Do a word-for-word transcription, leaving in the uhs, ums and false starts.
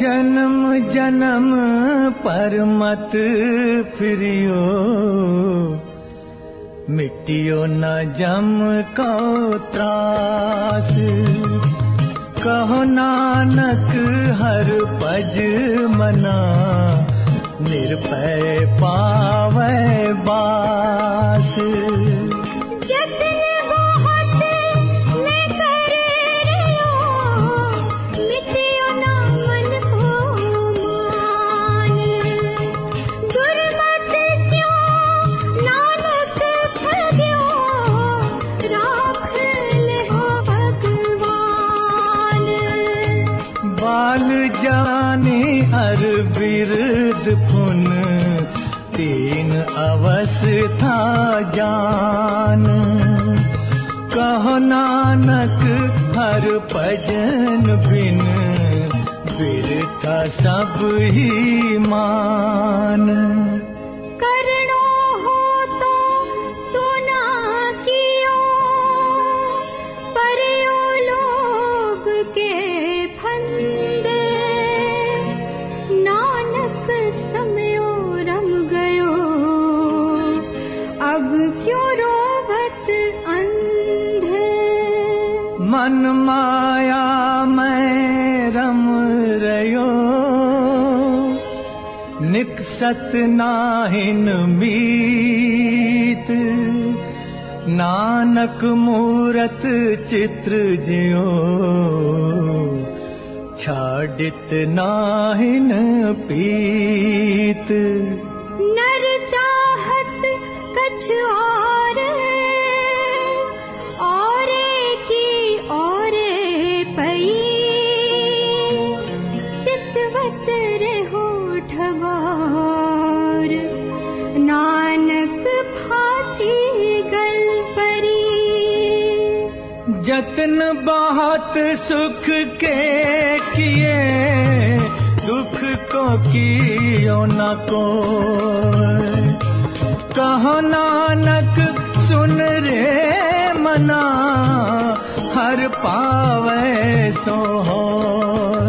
जन्म जन्म पर मत फिरियो, मिटियो न जम को त्रास। कहो नानक हर पज मना, निर्भय पावै बास। जाने हर बिरद पुन, तीन अवस्था जान। कहो नानक हर भजन बिन, बिरथा सब ही मान। मन माया में रम रयो, निकसत नाहिन मीत। नानक मूरत चित्र ज्यो, छाडित नाहिन पीत। नर चाहत कछ और, औरे की औरे पई। चितवत रहो ठगोर, नानक फांसी गल परी। जतन बहुत सुख के किए, दुख को कियो न को। कहो नानक सुन रे मना, हर पावे सो होय।